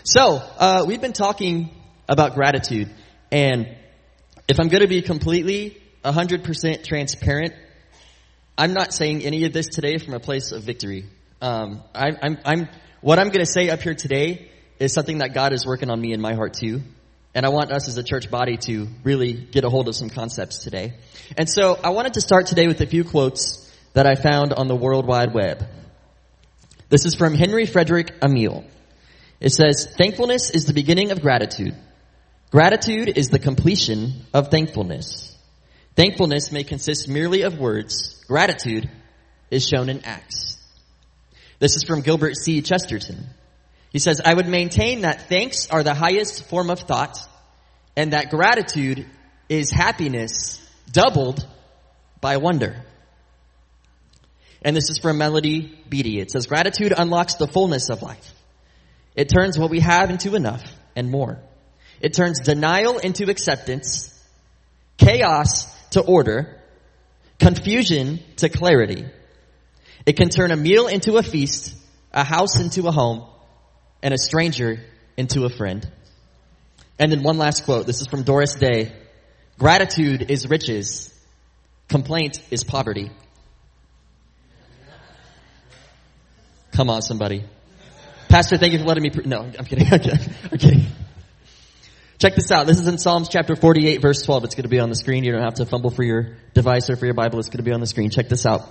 We've been talking about gratitude, and if I'm going to be completely 100% transparent, I'm not saying any of this today from a place of victory. What I'm going to say up here today is something that God is working on me in my heart too. And I want us as a church body to really get a hold of some concepts today. And so I wanted to start today with a few quotes that I found on the World Wide Web. This is from Henry Frederick Emile. It says, "Thankfulness is the beginning of gratitude. Gratitude is the completion of thankfulness. Thankfulness may consist merely of words. Gratitude is shown in acts." This is from Gilbert C. Chesterton. He says, "I would maintain that thanks are the highest form of thought, and that gratitude is happiness doubled by wonder." And this is from Melody Beattie. It says, "Gratitude unlocks the fullness of life. It turns what we have into enough and more. It turns denial into acceptance, chaos to order, confusion to clarity. It can turn a meal into a feast, a house into a home, and a stranger into a friend." And then one last quote. This is from Doris Day. "Gratitude is riches. Complaint is poverty." Come on, somebody. Pastor, thank you for letting me... No, I'm kidding. I'm kidding. Check this out. This is in Psalms chapter 48, verse 12. It's going to be on the screen. You don't have to fumble for your device or for your Bible. It's going to be on the screen. Check this out.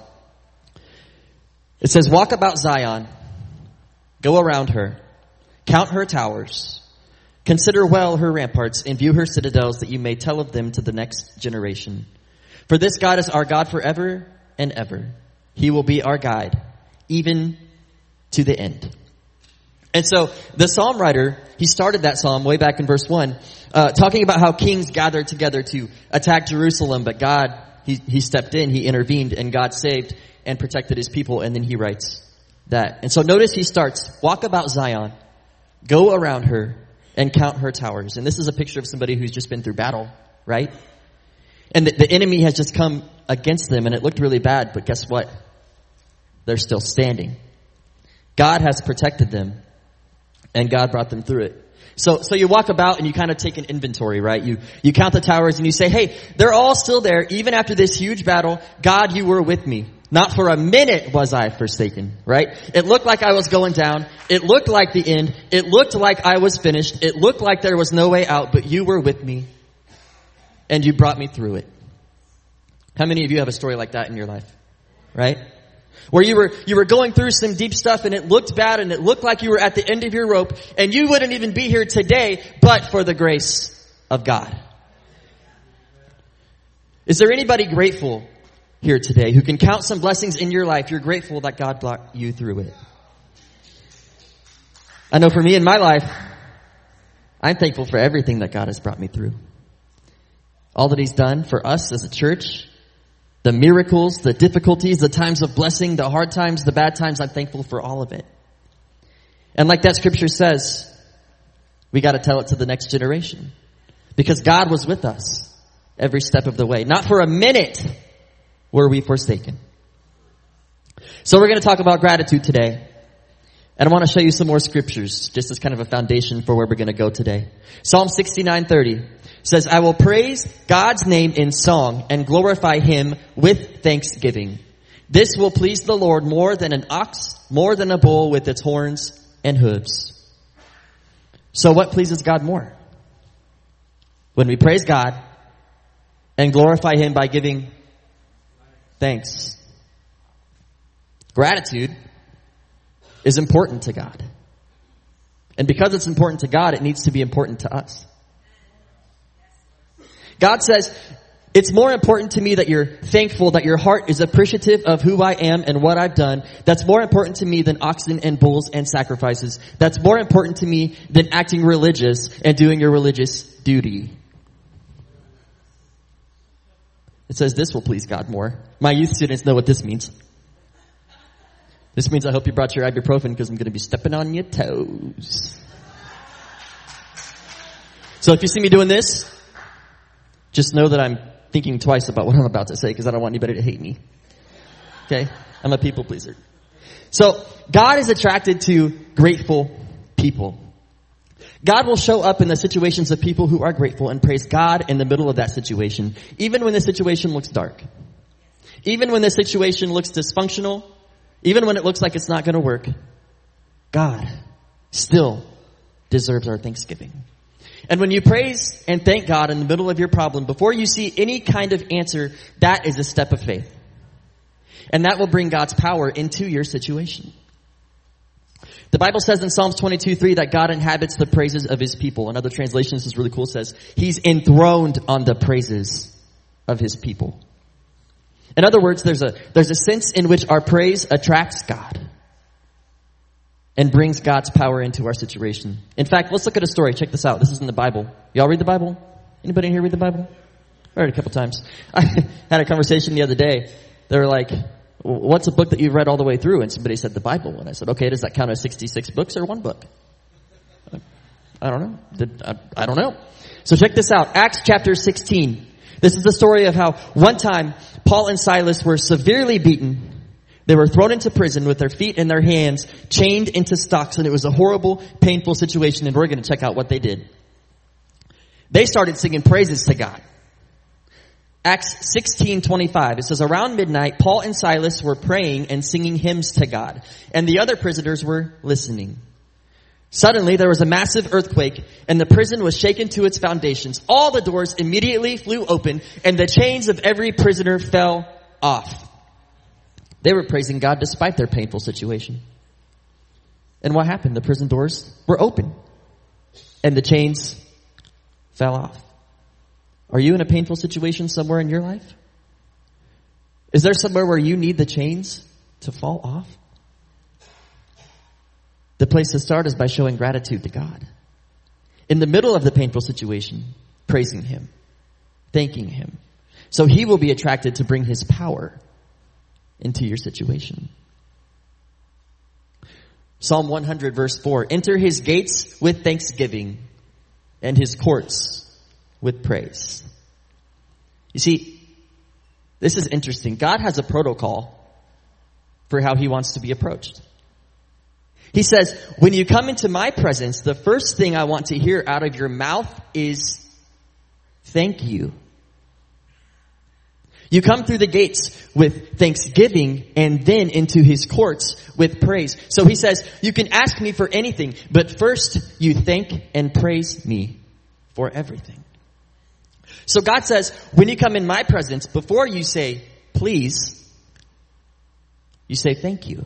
It says, "Walk about Zion. Go around her. Count her towers. Consider well her ramparts and view her citadels, that you may tell of them to the next generation. For this God is our God forever and ever. He will be our guide, even to the end." And so the psalm writer, he started that psalm way back in verse 1, talking about how kings gathered together to attack Jerusalem, but God, he stepped in, he intervened, and God saved and protected his people, and then he writes that. And so notice he starts, "Walk about Zion, go around her, and count her towers." And this is a picture of somebody who's just been through battle, right? And the enemy has just come against them, and it looked really bad, but guess what? They're still standing. God has protected them, and God brought them through it. So you walk about and you kind of take an inventory, right? You count the towers and you say, hey, they're all still there. Even after this huge battle, God, you were with me. Not for a minute was I forsaken, right? It looked like I was going down. It looked like the end. It looked like I was finished. It looked like there was no way out, but you were with me and you brought me through it. How many of you have a story like that in your life, right? Where you were going through some deep stuff and it looked bad and it looked like you were at the end of your rope and you wouldn't even be here today but for the grace of God. Is there anybody grateful here today who can count some blessings in your life? You're grateful that God brought you through it. I know for me in my life, I'm thankful for everything that God has brought me through. All that He's done for us as a church. The miracles, the difficulties, the times of blessing, the hard times, the bad times, I'm thankful for all of it. And like that scripture says, we got to tell it to the next generation. Because God was with us every step of the way. Not for a minute were we forsaken. So we're going to talk about gratitude today. And I want to show you some more scriptures, just as kind of a foundation for where we're going to go today. Psalm 69:30 says, "I will praise God's name in song and glorify Him with thanksgiving. This will please the Lord more than an ox, more than a bull with its horns and hooves." So what pleases God more? When we praise God and glorify Him by giving thanks. Gratitude is important to God. And because it's important to God, it needs to be important to us. God says, it's more important to me that you're thankful, that your heart is appreciative of who I am and what I've done. That's more important to me than oxen and bulls and sacrifices. That's more important to me than acting religious and doing your religious duty. It says this will please God more. My youth students know what this means. This means I hope you brought your ibuprofen because I'm going to be stepping on your toes. So if you see me doing this, just know that I'm thinking twice about what I'm about to say because I don't want anybody to hate me. Okay? I'm a people pleaser. So God is attracted to grateful people. God will show up in the situations of people who are grateful and praise God in the middle of that situation, even when the situation looks dark. Even when the situation looks dysfunctional, even when it looks like it's not going to work, God still deserves our thanksgiving. And when you praise and thank God in the middle of your problem, before you see any kind of answer, that is a step of faith. And that will bring God's power into your situation. The Bible says in Psalms 22:3 that God inhabits the praises of his people. Another translation, this is really cool, says he's enthroned on the praises of his people. In other words, there's a sense in which our praise attracts God and brings God's power into our situation. In fact, let's look at a story. Check this out. This is in the Bible. Y'all read the Bible? Anybody in here read the Bible? I read it a couple times. I had a conversation the other day. They were like, what's a book that you've read all the way through? And somebody said the Bible. And I said, okay, does that count as 66 books or one book? I don't know. I don't know. So check this out. Acts chapter 16. This is the story of how one time Paul and Silas were severely beaten. They were thrown into prison with their feet and their hands chained into stocks. And it was a horrible, painful situation. And we're going to check out what they did. They started singing praises to God. Acts 16:25, it says, around midnight, Paul and Silas were praying and singing hymns to God, and the other prisoners were listening. Suddenly, there was a massive earthquake, and the prison was shaken to its foundations. All the doors immediately flew open, and the chains of every prisoner fell off. They were praising God despite their painful situation. And what happened? The prison doors were open, and the chains fell off. Are you in a painful situation somewhere in your life? Is there somewhere where you need the chains to fall off? The place to start is by showing gratitude to God. In the middle of the painful situation, praising him, thanking him. So he will be attracted to bring his power into your situation. Psalm 100 verse 4, enter his gates with thanksgiving and his courts with praise. You see, this is interesting. God has a protocol for how he wants to be approached. He says, when you come into my presence, the first thing I want to hear out of your mouth is thank you. You come through the gates with thanksgiving and then into his courts with praise. So he says, you can ask me for anything, but first you thank and praise me for everything. So God says, when you come in my presence, before you say, please, you say thank you.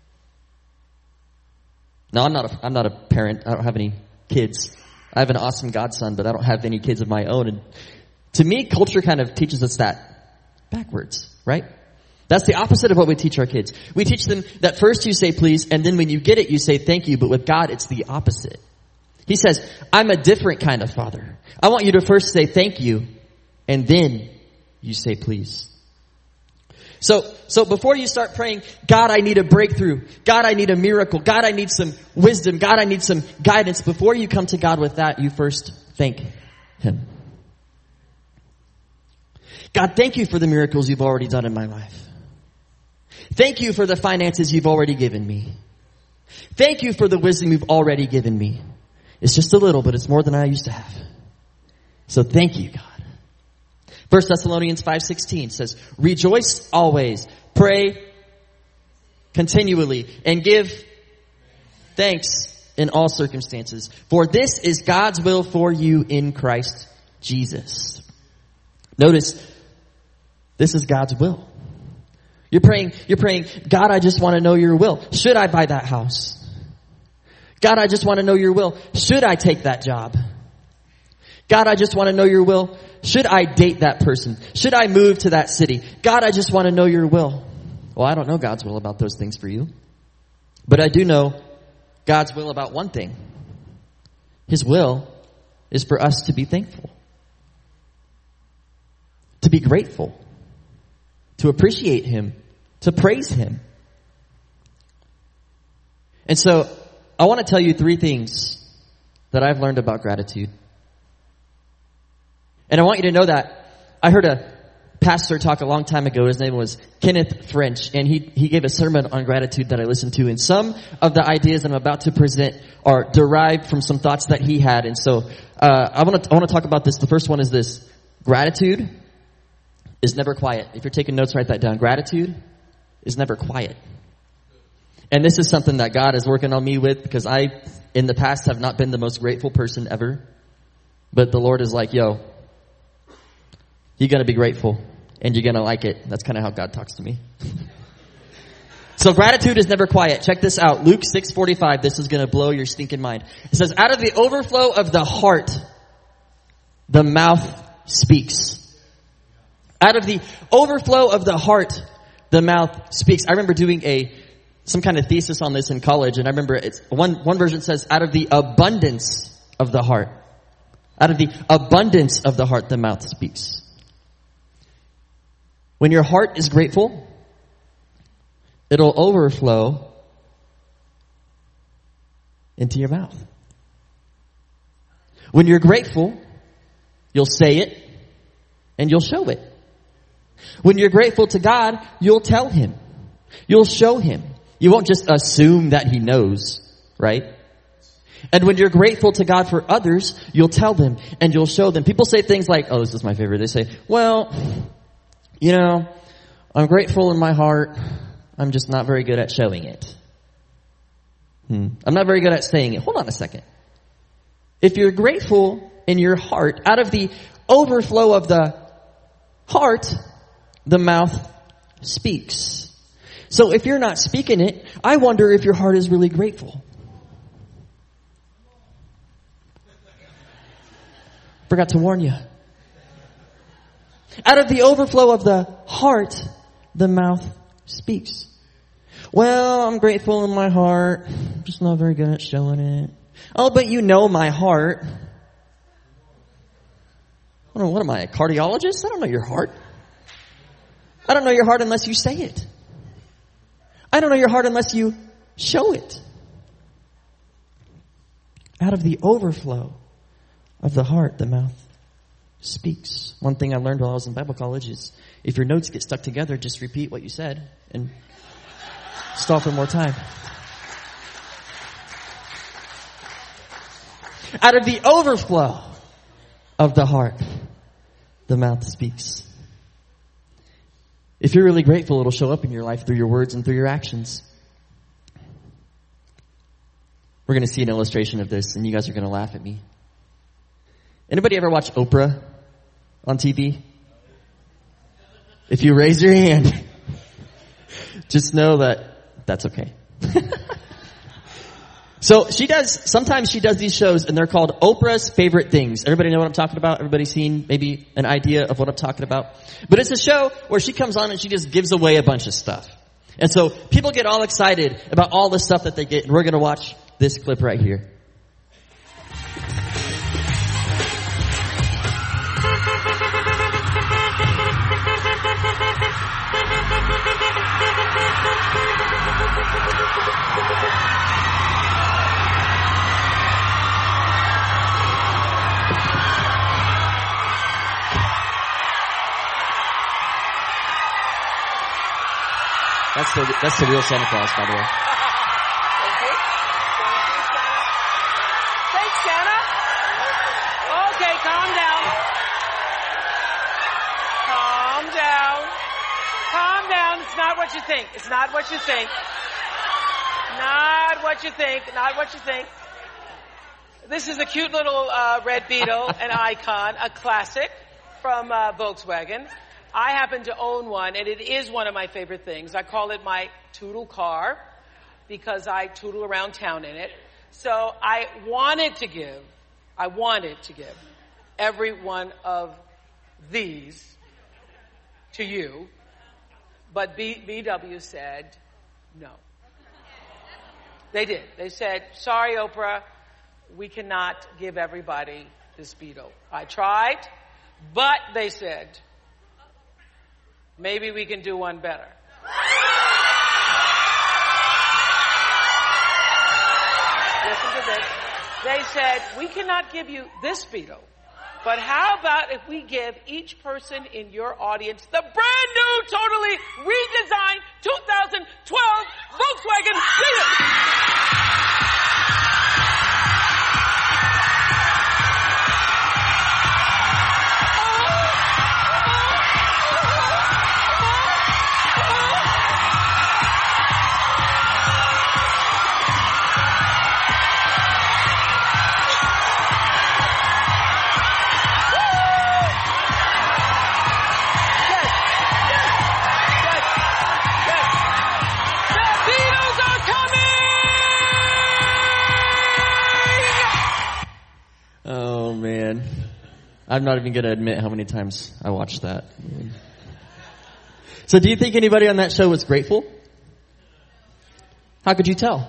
Now, I'm not a parent. I don't have any kids. I have an awesome godson, but I don't have any kids of my own. And to me, culture kind of teaches us that backwards, right? That's the opposite of what we teach our kids. We teach them that first you say please, and then when you get it, you say thank you. But with God, it's the opposite. He says, I'm a different kind of father. I want you to first say thank you, and then you say please. So before you start praying, God, I need a breakthrough. God, I need a miracle. God, I need some wisdom. God, I need some guidance. Before you come to God with that, you first thank him. God, thank you for the miracles you've already done in my life. Thank you for the finances you've already given me. Thank you for the wisdom you've already given me. It's just a little, but it's more than I used to have. So thank you, God. 1 Thessalonians 5:16 says, rejoice always, pray continually, and give thanks in all circumstances. For this is God's will for you in Christ Jesus. Notice, this is God's will. You're praying, God, I just want to know your will. Should I buy that house? God, I just want to know your will. Should I take that job? God, I just want to know your will. Should I date that person? Should I move to that city? God, I just want to know your will. Well, I don't know God's will about those things for you. But I do know God's will about one thing. His will is for us to be thankful. To be grateful. To appreciate him. To praise him. And so, I want to tell you 3 things that I've learned about gratitude. And I want you to know that I heard a pastor talk a long time ago. His name was Kenneth French, and he gave a sermon on gratitude that I listened to. And some of the ideas that I'm about to present are derived from some thoughts that he had. And so I want to talk about this. The first one is this: gratitude is never quiet. If you're taking notes, write that down. Gratitude is never quiet. And this is something that God is working on me with, because I, in the past, have not been the most grateful person ever. But the Lord is like, yo, you got to be grateful, and you're going to like it. That's kind of how God talks to me. So gratitude is never quiet. Check this out. Luke 6:45. This is going to blow your stinking mind. It says, out of the overflow of the heart, the mouth speaks. Out of the overflow of the heart, the mouth speaks. I remember doing some kind of thesis on this in college, and I remember it's one version says, out of the abundance of the heart. Out of the abundance of the heart, the mouth speaks. When your heart is grateful, it'll overflow into your mouth. When you're grateful, you'll say it and you'll show it. When you're grateful to God, you'll tell Him. You'll show Him. You won't just assume that He knows, right? And when you're grateful to God for others, you'll tell them and you'll show them. People say things like, oh, this is my favorite. They say, well, I'm grateful in my heart. I'm just not very good at showing it. I'm not very good at saying it. Hold on a second. If you're grateful in your heart, out of the overflow of the heart, the mouth speaks. So if you're not speaking it, I wonder if your heart is really grateful. Forgot to warn you. Out of the overflow of the heart, the mouth speaks. Well, I'm grateful in my heart. I'm just not very good at showing it. Oh, but you know my heart. I don't know, what am I, a cardiologist? I don't know your heart. I don't know your heart unless you say it. I don't know your heart unless you show it. Out of the overflow of the heart, the mouth speaks. One thing I learned while I was in Bible college is if your notes get stuck together, just repeat what you said and stall for more time. Out of the overflow of the heart, the mouth speaks. If you're really grateful, it'll show up in your life through your words and through your actions. We're going to see an illustration of this, and you guys are going to laugh at me. Anybody ever watch Oprah on TV? If you raise your hand, just know that that's okay. So sometimes she does these shows, and they're called Oprah's Favorite Things. Everybody know what I'm talking about? Everybody seen maybe an idea of what I'm talking about? But it's a show where she comes on and she just gives away a bunch of stuff. And so people get all excited about all the stuff that they get, and we're going to watch this clip right here. That's the real Santa Claus, by the way. Thank you. Thanks, Santa. Okay, calm down. Calm down. Calm down. It's not what you think. It's not what you think. Not what you think. Not what you think. This is a cute little red Beetle, an icon, a classic from Volkswagen. I happen to own one, and it is one of my favorite things. I call it my Tootle car because I tootle around town in it. So I wanted to give every one of these to you, but VW said no. They did. They said, sorry, Oprah, we cannot give everybody this Beetle. I tried, but they said, maybe we can do one better. Listen to this. They said, we cannot give you this Beetle, But how about if we give each person in your audience the brand new, totally redesigned 2012 Volkswagen Beetle? I'm not even going to admit how many times I watched that. So do you think anybody on that show was grateful? How could you tell?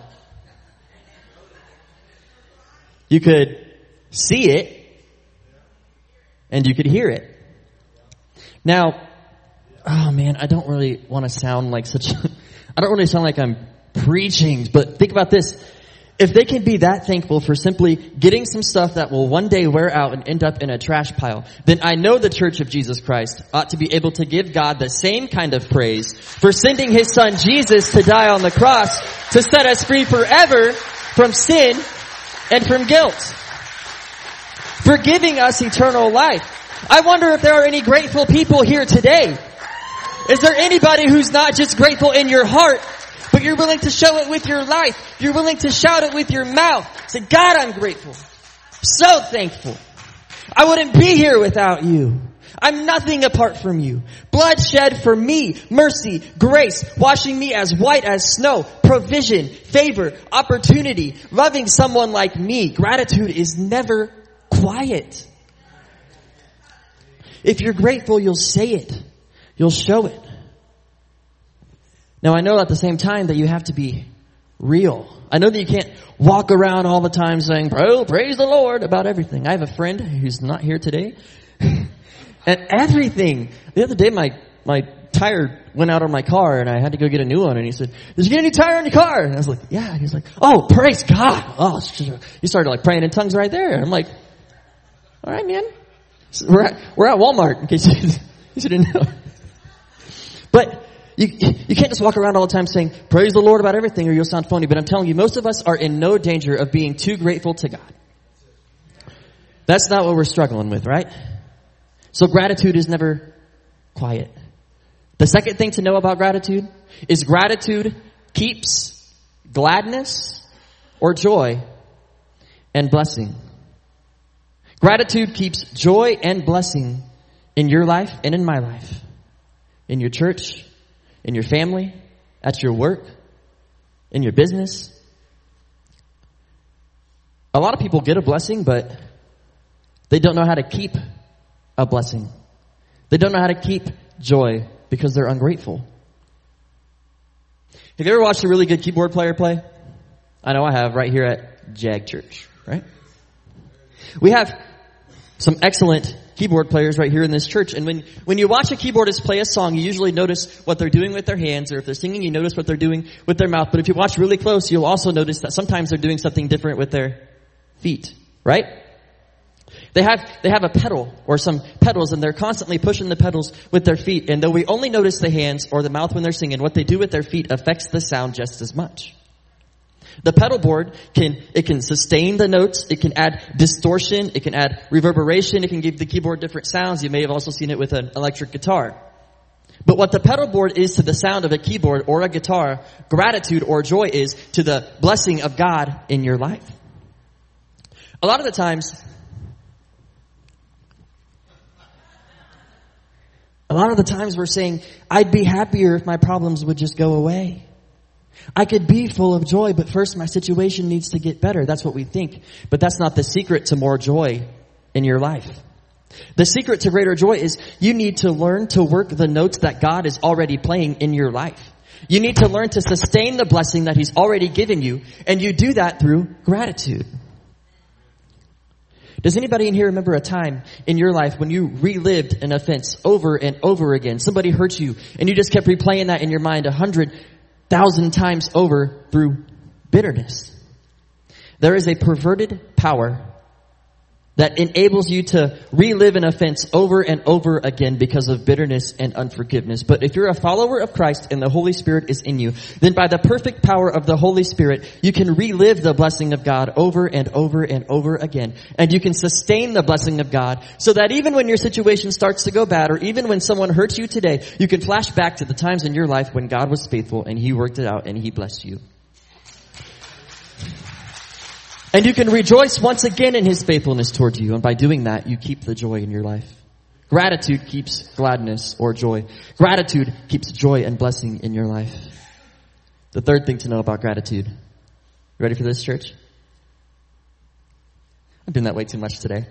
You could see it and you could hear it. Now, oh man, I don't really want to sound like I don't really sound like I'm preaching, but think about this. If they can be that thankful for simply getting some stuff that will one day wear out and end up in a trash pile, then I know the Church of Jesus Christ ought to be able to give God the same kind of praise for sending His Son Jesus to die on the cross to set us free forever from sin and from guilt, for giving us eternal life. I wonder if there are any grateful people here today. Is there anybody who's not just grateful in your heart, but you're willing to show it with your life? You're willing to shout it with your mouth. Say, God, I'm grateful. So thankful. I wouldn't be here without you. I'm nothing apart from you. Blood shed for me. Mercy, grace, washing me as white as snow. Provision, favor, opportunity. Loving someone like me. Gratitude is never quiet. If you're grateful, you'll say it. You'll show it. Now, I know at the same time that you have to be real. I know that you can't walk around all the time saying, praise the Lord about everything. I have a friend who's not here today. And everything. The other day, my tire went out on my car and I had to go get a new one. And he said, did you get a new tire on your car? And I was like, yeah. And he's like, oh, praise God. Oh, he started like praying in tongues right there. I'm like, all right, man. So we're at Walmart in case you didn't know. But you can't just walk around all the time saying, praise the Lord about everything, or you'll sound phony. But I'm telling you, most of us are in no danger of being too grateful to God. That's not what we're struggling with, right? So gratitude is never quiet. The second thing to know about gratitude is gratitude keeps gladness or joy and blessing. Gratitude keeps joy and blessing in your life and in my life. In your church, in your family, at your work, in your business. A lot of people get a blessing, but they don't know how to keep a blessing. They don't know how to keep joy because they're ungrateful. Have you ever watched a really good keyboard player play? I know I have, right here at Jag Church, right? We have some excellent keyboard players right here in this church. And when you watch a keyboardist play a song, you usually notice what they're doing with their hands, or if they're singing, you notice what they're doing with their mouth. But if you watch really close, you'll also notice that sometimes they're doing something different with their feet, right? They have a pedal or some pedals, and they're constantly pushing the pedals with their feet. And though we only notice the hands or the mouth when they're singing, what they do with their feet affects the sound just as much. The pedal board can sustain the notes, it can add distortion, it can add reverberation, it can give the keyboard different sounds. You may have also seen it with an electric guitar. But what the pedal board is to the sound of a keyboard or a guitar, gratitude or joy is to the blessing of God in your life. A lot of the times we're saying, I'd be happier if my problems would just go away. I could be full of joy, but first my situation needs to get better. That's what we think. But that's not the secret to more joy in your life. The secret to greater joy is you need to learn to work the notes that God is already playing in your life. You need to learn to sustain the blessing that He's already given you, and you do that through gratitude. Does anybody in here remember a time in your life when you relived an offense over and over again? Somebody hurt you, and you just kept replaying that in your mind 100,000 times over through bitterness. There is a perverted power that enables you to relive an offense over and over again because of bitterness and unforgiveness. But if you're a follower of Christ and the Holy Spirit is in you, then by the perfect power of the Holy Spirit, you can relive the blessing of God over and over and over again. And you can sustain the blessing of God so that even when your situation starts to go bad, or even when someone hurts you today, you can flash back to the times in your life when God was faithful and He worked it out and He blessed you. And you can rejoice once again in His faithfulness toward you. And by doing that, you keep the joy in your life. Gratitude keeps gladness or joy. Gratitude keeps joy and blessing in your life. The third thing to know about gratitude. You ready for this, church? I'm doing that way too much today.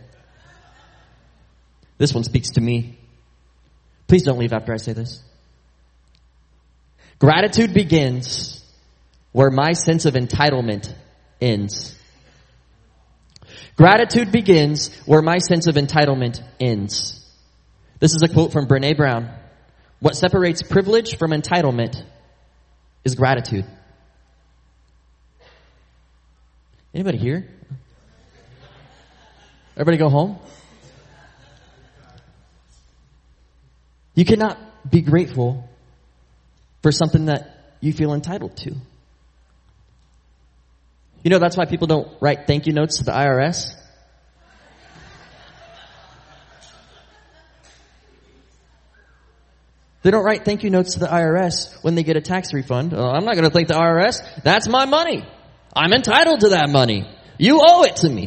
This one speaks to me. Please don't leave after I say this. Gratitude begins where my sense of entitlement ends. Gratitude begins where my sense of entitlement ends. This is a quote from Brené Brown. What separates privilege from entitlement is gratitude. Anybody here? Everybody go home? You cannot be grateful for something that you feel entitled to. You know, that's why people don't write thank you notes to the IRS. They don't write thank you notes to the IRS when they get a tax refund. Oh, I'm not going to thank the IRS. That's my money. I'm entitled to that money. You owe it to me.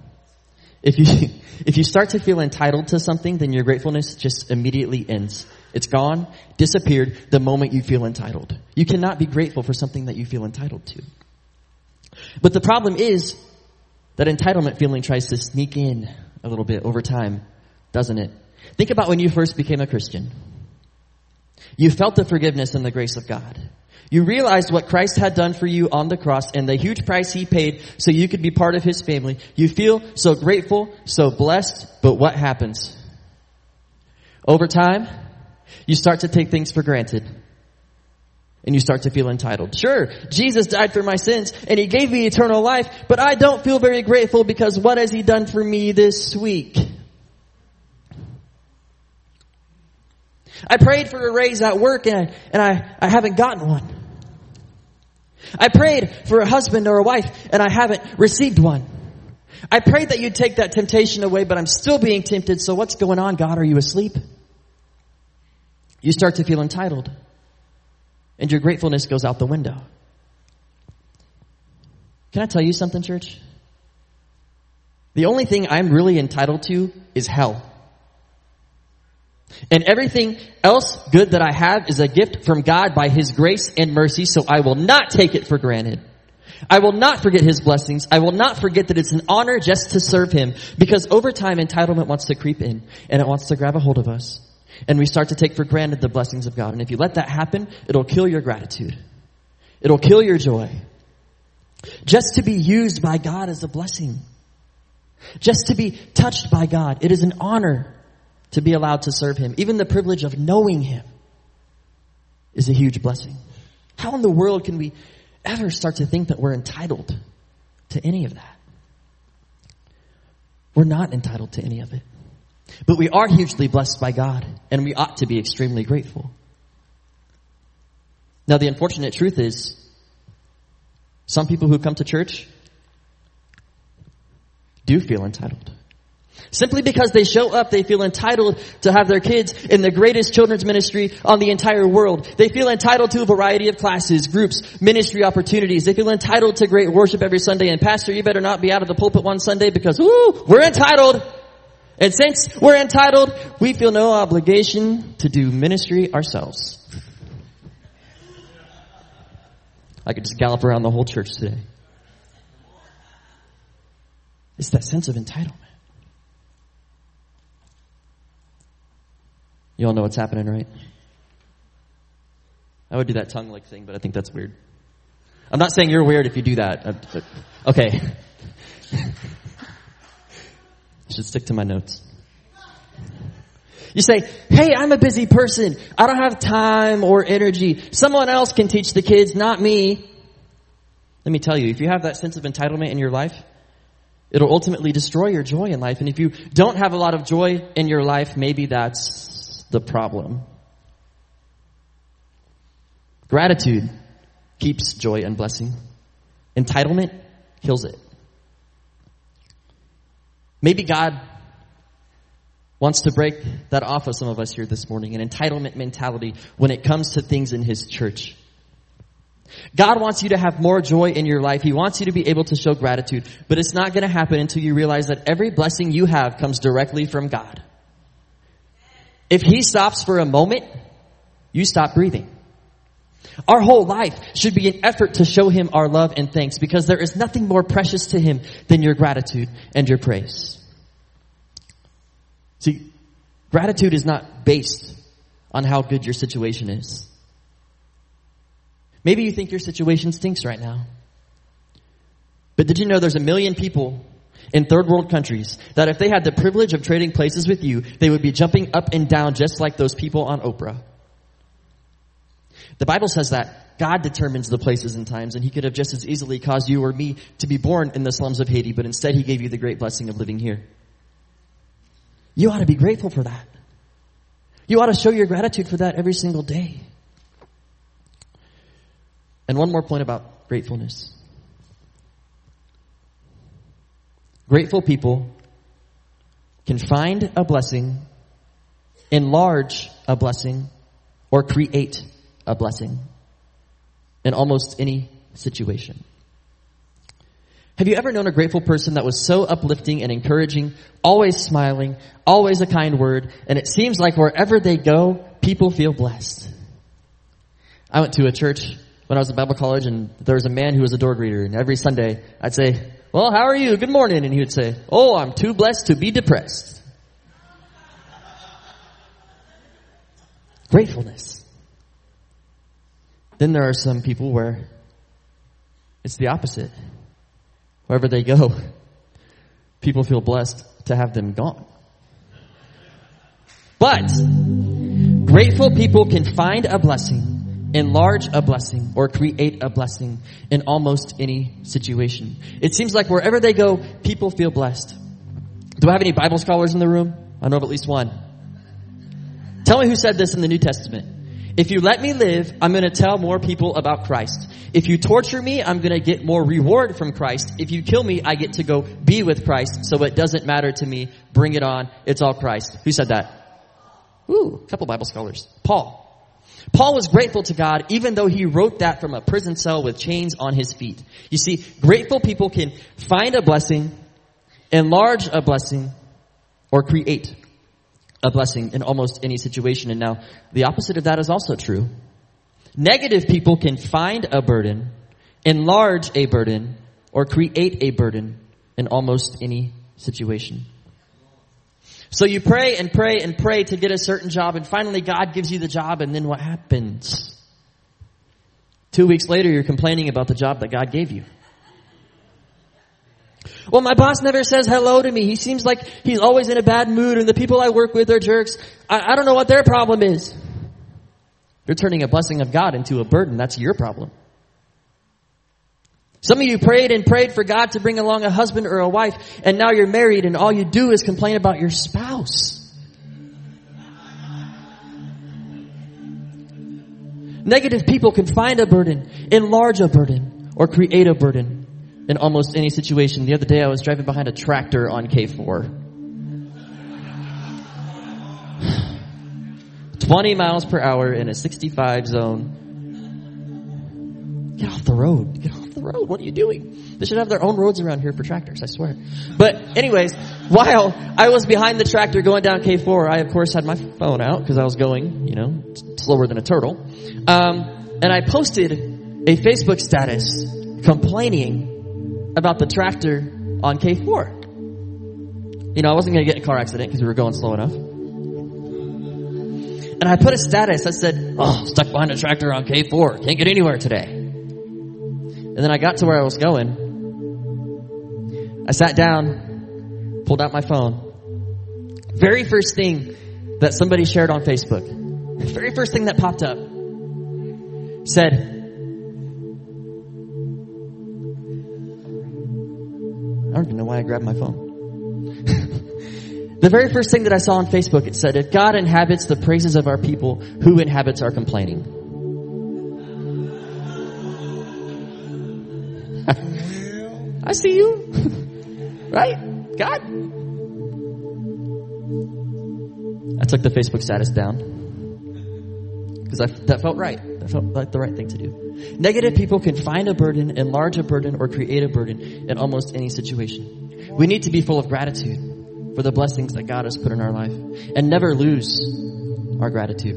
If you start to feel entitled to something, then your gratefulness just immediately ends. It's gone, disappeared the moment you feel entitled. You cannot be grateful for something that you feel entitled to. But the problem is that entitlement feeling tries to sneak in a little bit over time, doesn't it? Think about when you first became a Christian. You felt the forgiveness and the grace of God. You realized what Christ had done for you on the cross and the huge price He paid so you could be part of His family. You feel so grateful, so blessed, but what happens? Over time, you start to take things for granted. And you start to feel entitled. Sure, Jesus died for my sins and He gave me eternal life, but I don't feel very grateful because what has He done for me this week? I prayed for a raise at work and I haven't gotten one. I prayed for a husband or a wife and I haven't received one. I prayed that you'd take that temptation away, but I'm still being tempted. So what's going on, God? Are you asleep? You start to feel entitled. And your gratefulness goes out the window. Can I tell you something, church? The only thing I'm really entitled to is hell. And everything else good that I have is a gift from God by His grace and mercy, so I will not take it for granted. I will not forget His blessings. I will not forget that it's an honor just to serve Him, because over time entitlement wants to creep in and it wants to grab a hold of us. And we start to take for granted the blessings of God. And if you let that happen, it'll kill your gratitude. It'll kill your joy. Just to be used by God is a blessing. Just to be touched by God. It is an honor to be allowed to serve Him. Even the privilege of knowing Him is a huge blessing. How in the world can we ever start to think that we're entitled to any of that? We're not entitled to any of it. But we are hugely blessed by God, and we ought to be extremely grateful. Now, the unfortunate truth is, some people who come to church do feel entitled. Simply because they show up, they feel entitled to have their kids in the greatest children's ministry on the entire world. They feel entitled to a variety of classes, groups, ministry opportunities. They feel entitled to great worship every Sunday. And Pastor, you better not be out of the pulpit one Sunday because, we're entitled. And since we're entitled, we feel no obligation to do ministry ourselves. I could just gallop around the whole church today. It's that sense of entitlement. You all know what's happening, right? I would do that tongue lick thing, but I think that's weird. I'm not saying you're weird if you do that. Okay. I should stick to my notes. You say, hey, I'm a busy person. I don't have time or energy. Someone else can teach the kids, not me. Let me tell you, if you have that sense of entitlement in your life, It'll ultimately destroy your joy in life. And if you don't have a lot of joy in your life, maybe that's the problem. Gratitude keeps joy and blessing. Entitlement kills it. Maybe God wants to break that off of some of us here this morning, an entitlement mentality when it comes to things in His church. God wants you to have more joy in your life. He wants you to be able to show gratitude, but it's not going to happen until you realize that every blessing you have comes directly from God. If He stops for a moment, you stop breathing. Our whole life should be an effort to show Him our love and thanks, because there is nothing more precious to Him than your gratitude and your praise. See, gratitude is not based on how good your situation is. Maybe you think your situation stinks right now. But did you know there's 1 million people in third world countries that if they had the privilege of trading places with you, they would be jumping up and down just like those people on Oprah? The Bible says that God determines the places and times, and He could have just as easily caused you or me to be born in the slums of Haiti, but instead He gave you the great blessing of living here. You ought to be grateful for that. You ought to show your gratitude for that every single day. And one more point about gratefulness. Grateful people can find a blessing, enlarge a blessing, or create a blessing in almost any situation. Have you ever known a grateful person that was so uplifting and encouraging, always smiling, always a kind word, and it seems like wherever they go, people feel blessed? I went to a church when I was in Bible college, and there was a man who was a door greeter, and every Sunday I'd say, "Well, how are you? Good morning." And he would say, "Oh, I'm too blessed to be depressed." Gratefulness. Then there are some people where it's the opposite. Wherever they go, people feel blessed to have them gone. But grateful people can find a blessing, enlarge a blessing, or create a blessing in almost any situation. It seems like wherever they go, people feel blessed. Do I have any Bible scholars in the room? I know of at least one. Tell me who said this in the New Testament. If you let me live, I'm going to tell more people about Christ. If you torture me, I'm going to get more reward from Christ. If you kill me, I get to go be with Christ, so it doesn't matter to me. Bring it on. It's all Christ. Who said that? Ooh, a couple Bible scholars. Paul. Paul was grateful to God even though he wrote that from a prison cell with chains on his feet. You see, grateful people can find a blessing, enlarge a blessing, or create a blessing in almost any situation. And now, the opposite of that is also true. Negative people can find a burden, enlarge a burden, or create a burden in almost any situation. So you pray and pray and pray to get a certain job, and finally God gives you the job, and then what happens? 2 weeks later, you're complaining about the job that God gave you. Well, my boss never says hello to me. He seems like he's always in a bad mood, and the people I work with are jerks. I don't know what their problem is. You're turning a blessing of God into a burden. That's your problem. Some of you prayed and prayed for God to bring along a husband or a wife, and now you're married, and all you do is complain about your spouse. Negative people can find a burden, enlarge a burden, or create a burden in almost any situation. The other day I was driving behind a tractor on K4. 20 miles per hour in a 65 zone. Get off the road. Get off the road. What are you doing? They should have their own roads around here for tractors, I swear. But anyways, while I was behind the tractor going down K4, I of course had my phone out because I was going, slower than a turtle. And I posted a Facebook status complaining about the tractor on K4. I wasn't going to get in a car accident because we were going slow enough. And I put a status that said, stuck behind a tractor on K4. Can't get anywhere today. And then I got to where I was going. I sat down, pulled out my phone. Very first thing that somebody shared on Facebook, the very first thing that popped up said, I don't even know why I grabbed my phone. The very first thing that I saw on Facebook, it said, if God inhabits the praises of our people, who inhabits our complaining? I see you. Right? God? I took the Facebook status down. Because that felt right. That felt like the right thing to do. Negative people can find a burden, enlarge a burden, or create a burden in almost any situation. We need to be full of gratitude for the blessings that God has put in our life and never lose our gratitude.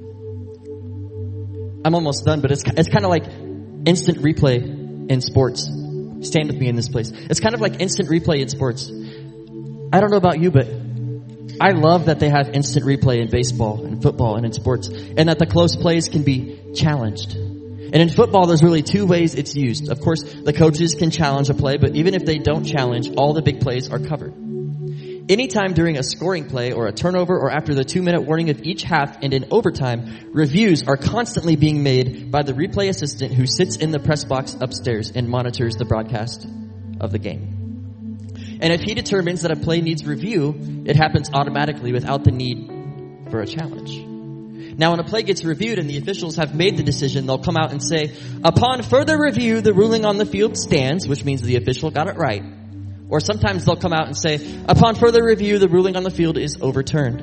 I'm almost done, but it's kind of like instant replay in sports. Stand with me in this place. It's kind of like instant replay in sports. I don't know about you, but I love that they have instant replay in baseball and football and in sports, and that the close plays can be challenged. And in football, there's really two ways it's used. Of course, the coaches can challenge a play, but even if they don't challenge, all the big plays are covered. Anytime during a scoring play or a turnover or after the 2-minute warning of each half and in overtime, reviews are constantly being made by the replay assistant who sits in the press box upstairs and monitors the broadcast of the game. And if he determines that a play needs review, it happens automatically without the need for a challenge. Now, when a play gets reviewed and the officials have made the decision, they'll come out and say, upon further review, the ruling on the field stands, which means the official got it right. Or sometimes they'll come out and say, upon further review, the ruling on the field is overturned.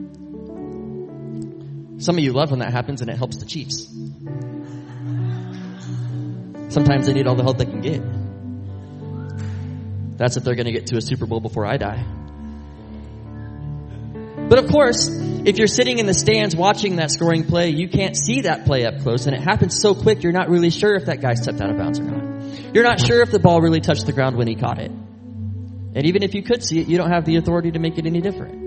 Some of you love when that happens and it helps the Chiefs. Sometimes they need all the help they can get. That's if they're going to get to a Super Bowl before I die. But of course, if you're sitting in the stands watching that scoring play, you can't see that play up close, and it happens so quick you're not really sure if that guy stepped out of bounds or not. You're not sure if the ball really touched the ground when he caught it. And even if you could see it, you don't have the authority to make it any different.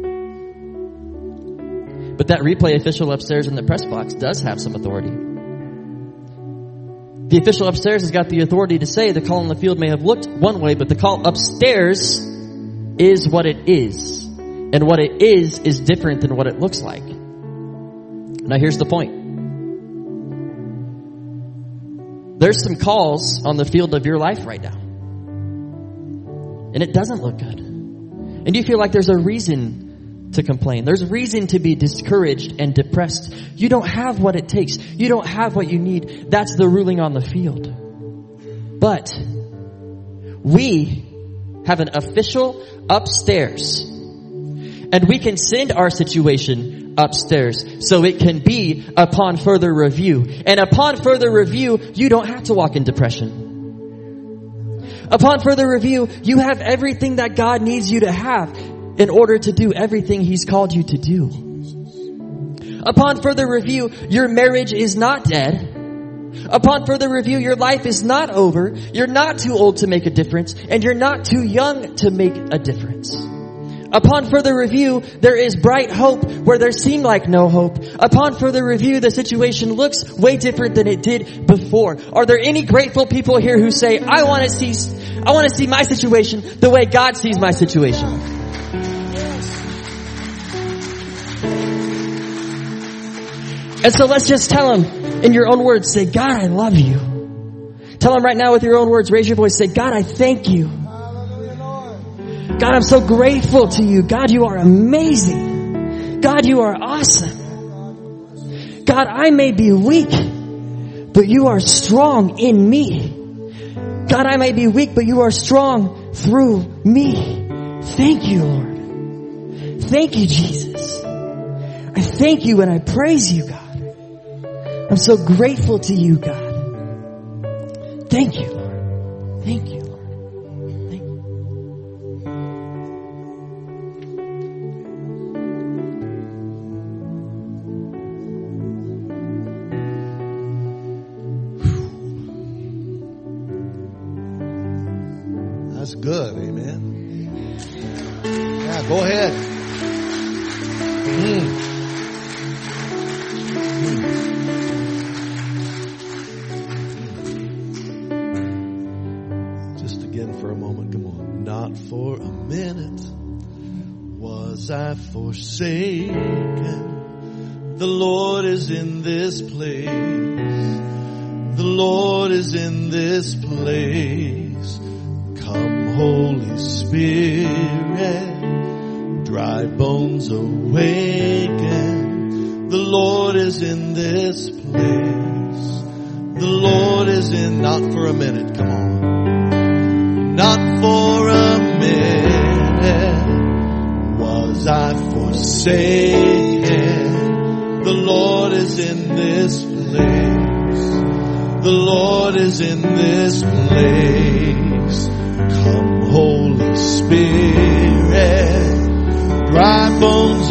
But that replay official upstairs in the press box does have some authority. The official upstairs has got the authority to say the call on the field may have looked one way, but the call upstairs is what it is. And what it is different than what it looks like. Now here's the point. There's some calls on the field of your life right now. And it doesn't look good. And you feel like there's a reason to complain. There's a reason to be discouraged and depressed. You don't have what it takes. You don't have what you need. That's the ruling on the field. But we have an official upstairs. And we can send our situation upstairs so it can be upon further review. And upon further review, you don't have to walk in depression. Upon further review, you have everything that God needs you to have in order to do everything He's called you to do. Upon further review, your marriage is not dead. Upon further review, your life is not over. You're not too old to make a difference, and you're not too young to make a difference. Upon further review, there is bright hope where there seemed like no hope. Upon further review, the situation looks way different than it did before. Are there any grateful people here who say, I want to see my situation the way God sees my situation? And so let's just tell Him in your own words, say, God, I love you. Tell Him right now with your own words, raise your voice, say, God, I thank you. God, I'm so grateful to you. God, you are amazing. God, you are awesome. God, I may be weak, but you are strong in me. God, I may be weak, but you are strong through me. Thank you, Lord. Thank you, Jesus. I thank you and I praise you, God. I'm so grateful to you, God. Thank you, Lord. Thank you. That's good, amen. Yeah, go ahead. Just again for a moment, come on. Not for a minute was I forsaken. The Lord is in this place. The Lord is in this place. Come Holy Spirit. Dry bones awaken. The Lord is in this place. The Lord is in, not for a minute, come on. Not for a minute was I forsaken. The Lord is in this place. The Lord is in this place. Come, Holy Spirit. Dry bones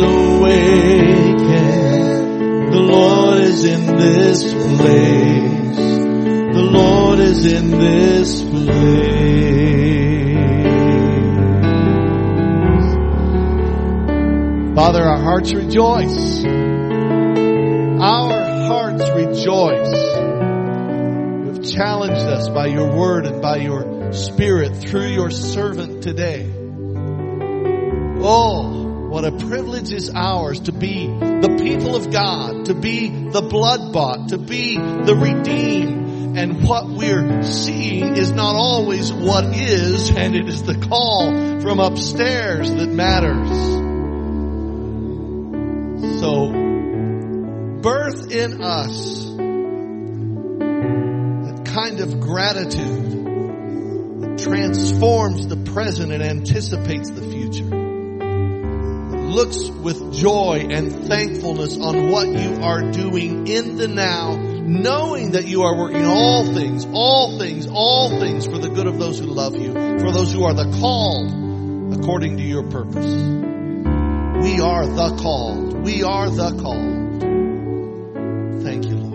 awaken. The Lord is in this place. The Lord is in this place. Father, our hearts rejoice. Our hearts rejoice. You have challenged us by your word and by your spirit through your servant today. Oh, what a privilege is ours to be the people of God, to be the blood-bought, to be the redeemed. And what we're seeing is not always what is, and it is the call from upstairs that matters. So, birth in us that kind of gratitude that transforms the present and anticipates the future. Looks with joy and thankfulness on what you are doing in the now, knowing that you are working all things for the good of those who love you, for those who are the called according to your purpose. We are the called. We are the called. Thank you,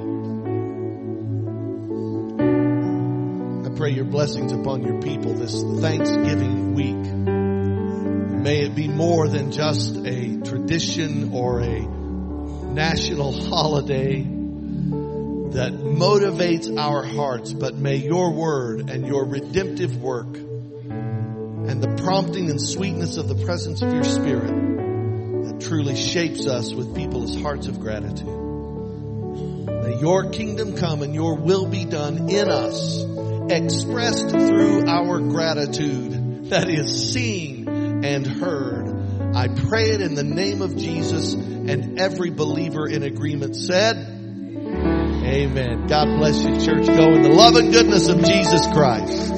Lord. I pray your blessings upon your people this Thanksgiving week. May it be more than just a tradition or a national holiday that motivates our hearts, but may your word and your redemptive work and the prompting and sweetness of the presence of your Spirit that truly shapes us with people's hearts of gratitude. May your kingdom come and your will be done in us, expressed through our gratitude that is seen and heard. I pray it in the name of Jesus, and every believer in agreement said, amen. God bless you, church. Go in the love and goodness of Jesus Christ.